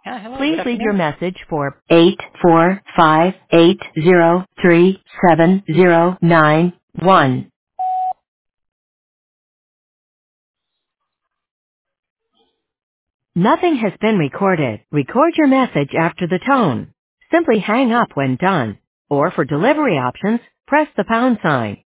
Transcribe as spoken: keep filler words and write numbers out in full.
Yeah, hello, Please good leave your afternoon. message for eight four five eight zero three seven zero nine one. Nothing has been recorded. Record your message after the tone. Simply hang up when done. Or for delivery options, press the pound sign.